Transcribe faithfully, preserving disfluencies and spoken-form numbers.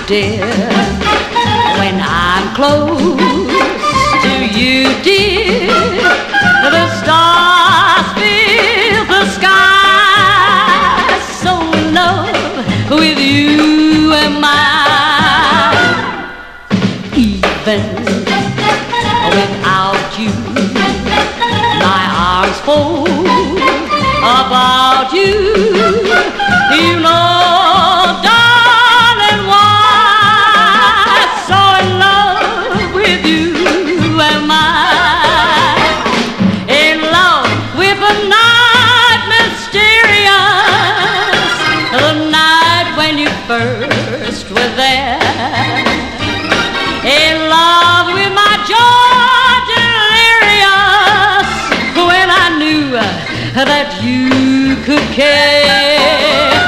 dear. When I'm close to you, dear, the stars fill the sky. So in love with you am I. Even without you, my arms fold about you. You know, darling, why so in love with you am I. In love with a night mysterious, the night when you first were there. In love with my joy delirious, when I knew that you could care.